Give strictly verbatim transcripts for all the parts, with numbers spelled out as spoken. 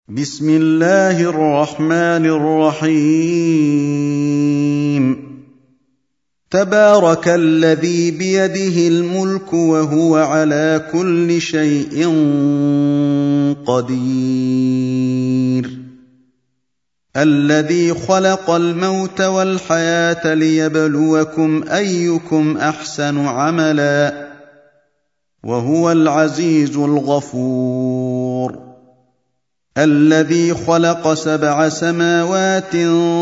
بسم الله الرحمن الرحيم تبارك الذي بيده الملك وهو على كل شيء قدير الذي خلق الموت والحياة ليبلوكم أيكم أحسن عملا وهو العزيز الغفور الذي خلق سبع سماوات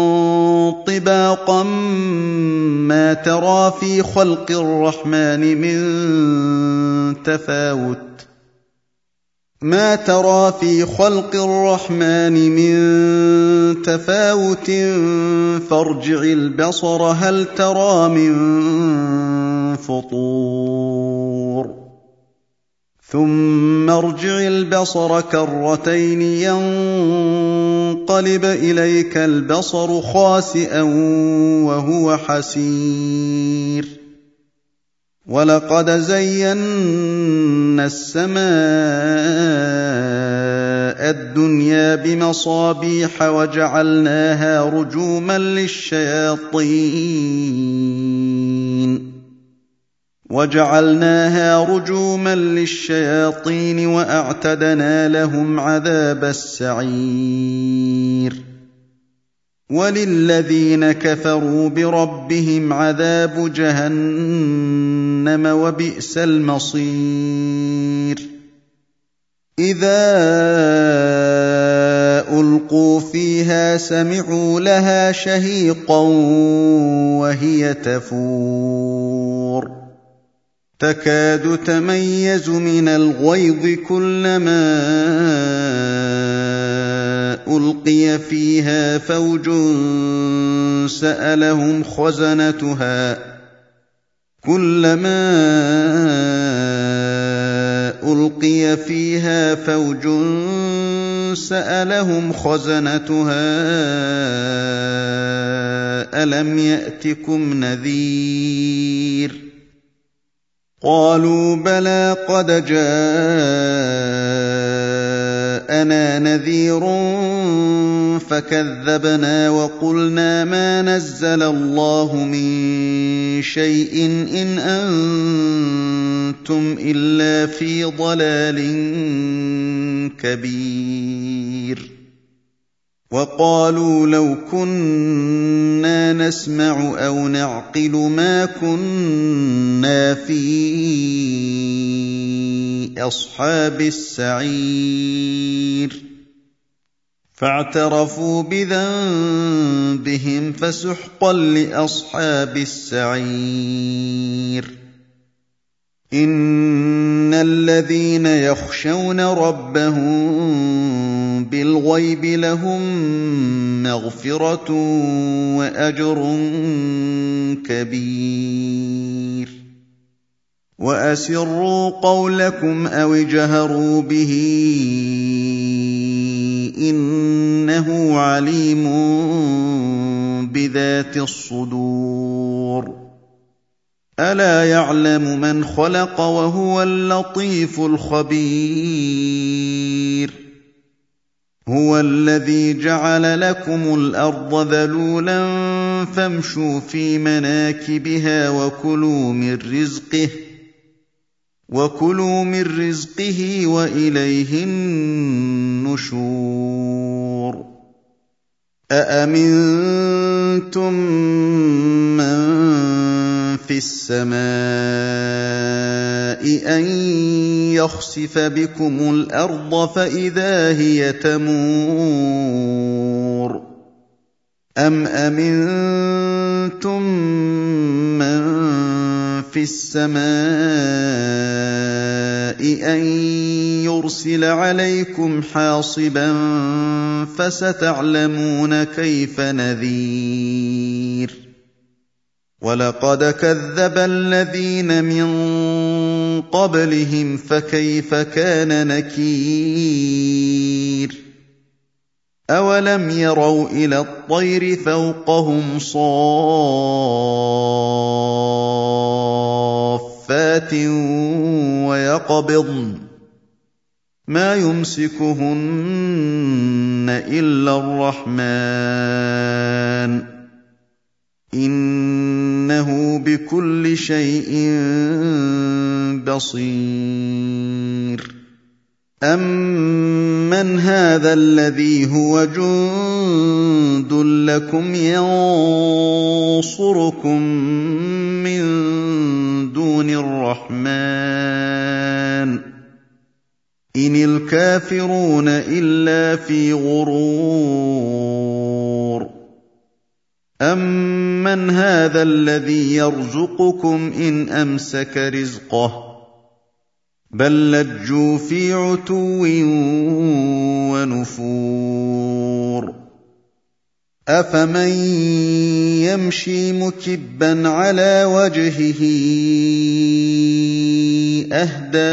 طباقا ما ترى في خلق الرحمن من تفاوت ما ترى في خلق الرحمن من تفاوت فارجع البصر هل ترى من فطور ثم ارجع البصر كرتين ينقلب إليك البصر خاسئا وهو حسير ولقد زينا السماء الدنيا بمصابيح وجعلناها رجوما للشياطين وجعلناها رجوما للشياطين وأعتدنا لهم عذاب السعير وللذين كفروا بربهم عذاب جهنم وبئس المصير إذا ألقوا فيها سمعوا لها شهيقا وهي تفور تكاد تميز من الغيظ كلما ألقي فيها فوج سألهم خزنتها كلما ألقي فيها فوج سألهم خزنتها ألم يأتكم نذير قالوا بلى قد جاءنا نذير فكذبنا وقلنا ما نزل الله من شيء إن أنتم إلا في ضلال كبير وقالوا لو كنا نسمع أو نعقل ما كنا في أصحاب السعير فاعترفوا بذنبهم فسحقا لأصحاب السعير إن الذين يخشون ربهم بالغيب لهم مغفرة وأجر كبير وأسروا قولكم أو اجهروا به إنه عليم بذات الصدور ألا يعلم من خلق وهو اللطيف الخبير هو الذي جعل لكم الأرض ذلولا فامشوا في مناكبها وكلوا من رزقه وكلوا من رزقه وإليه النشور أأمنتم من في السماء أن يخسف بكم الأرض فإذا هي تمور أم أمنتم من في السماء أن يرسل عليكم حاصبا فستعلمون كيف نذير ولقد كذب الذين من قبلهم فكيف كان نكير أولم يروا إلى الطير فوقهم صافات ويقبضن ما يمسكهن إلا الرحمن إنه بكل شيء بصير أمن هذا الذي هو جند لكم ينصركم من دون الرحمن إن الكافرون إلا في غرور أمن هذا الذي يرزقكم إن أمسك رزقه بل لجوا في عتو ونفور أفمن يمشي مكبا على وجهه أهدى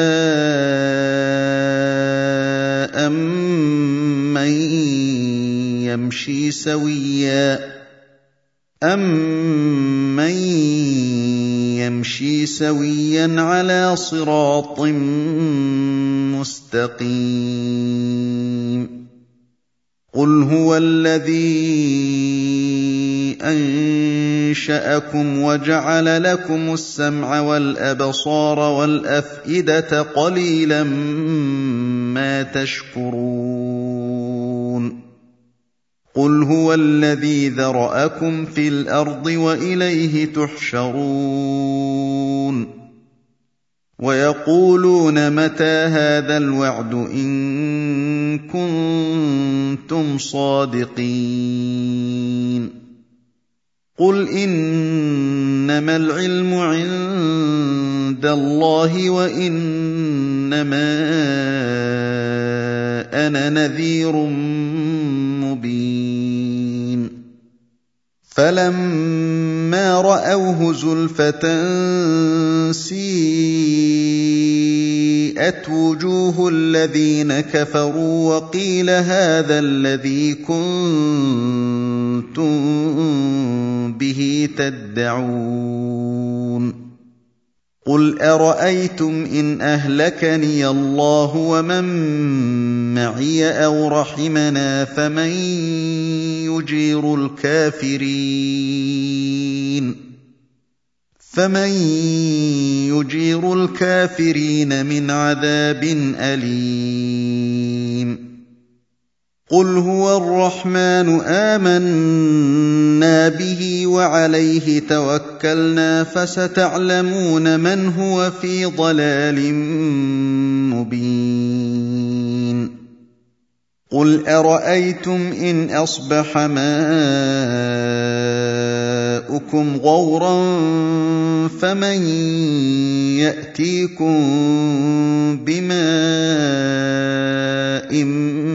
أمن يمشي سويا أَمَّن يَمْشِي سَوِيًّا عَلَىٰ صِرَاطٍ مُّسْتَقِيمٍ قُلْ هُوَ الَّذِي أَنشَأَكُمْ وَجَعَلَ لَكُمُ السَّمْعَ وَالْأَبْصَارَ وَالْأَفْئِدَةَ قَلِيلًا مَّا تَشْكُرُونَ قُلْ هُوَ الَّذِي ذَرَأَكُمْ فِي الْأَرْضِ وَإِلَيْهِ تُحْشَرُونَ وَيَقُولُونَ مَتَىٰ هَٰذَا الْوَعْدُ إِن كُنتُمْ صَادِقِينَ قُلْ إِنَّمَا الْعِلْمُ عِندَ اللَّهِ وَإِنَّمَا أَنَا نَذِيرٌ مُّبِينٌ فَلَمَّا رَأَوْهُ زُلْفَةً سِيئَتْ وُجُوهُ الَّذِينَ كَفَرُوا وَقِيلَ هَٰذَا الَّذِي كُنتُم بِهِ تَدَّعُونَ قُلْ أَرَأَيْتُمْ إِنْ أَهْلَكَنِيَ اللَّهُ وَمَن مَّعِيَ أَوْ رَحِمَنَا فَمَن يُجِيرُ الْكَافِرِينَ فَمَن يُجِيرُ الْكَافِرِينَ مِنْ عَذَابٍ أَلِيمٍ قُلْ هُوَ الرَّحْمَٰنُ آمَنَّا بِهِ وَعَلَيْهِ تَوَكَّلْنَا فَسَتَعْلَمُونَ مَنْ هُوَ فِي ضَلَالٍ مُّبِينٍ قُلْ أَرَأَيْتُمْ إِنْ أَصْبَحَ مَاؤُكُمْ غَوْرًا فَمَن يَأْتِيكُم بِمَاءٍ